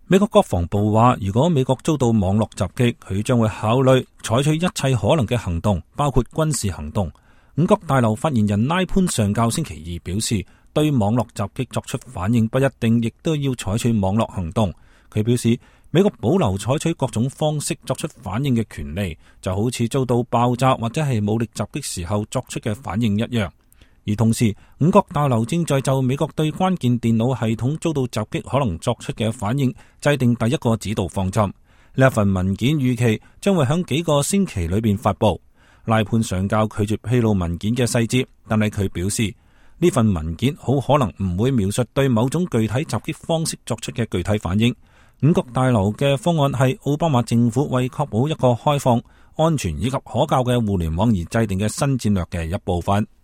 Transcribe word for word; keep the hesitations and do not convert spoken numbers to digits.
美國國防部話，如果美國遭到網絡襲擊，佢將會考慮採取一切可能嘅行動，包括軍事行動。五角大樓發言人拉潘上校星期二表示，對網絡襲擊作出反應不一定亦都要採取網絡行動。佢表示，美國保留採取各種方式作出反應嘅權利，就好似遭到爆炸或者係武力襲擊時候作出嘅反應一樣。而同時，五角大樓正在就美國對關鍵電腦系統遭到襲擊可能作出嘅反應制定第一個指導方針。呢一份文件預期將會響幾個星期裏邊發布。拉潘上校拒絕披露文件嘅細節，但係佢表示呢份文件好可能唔會描述對某種具體襲擊方式作出嘅具體反應。五角大樓嘅方案係奧巴馬政府為確保一個開放、安全以及可靠嘅互聯網而制定嘅新戰略嘅一部分。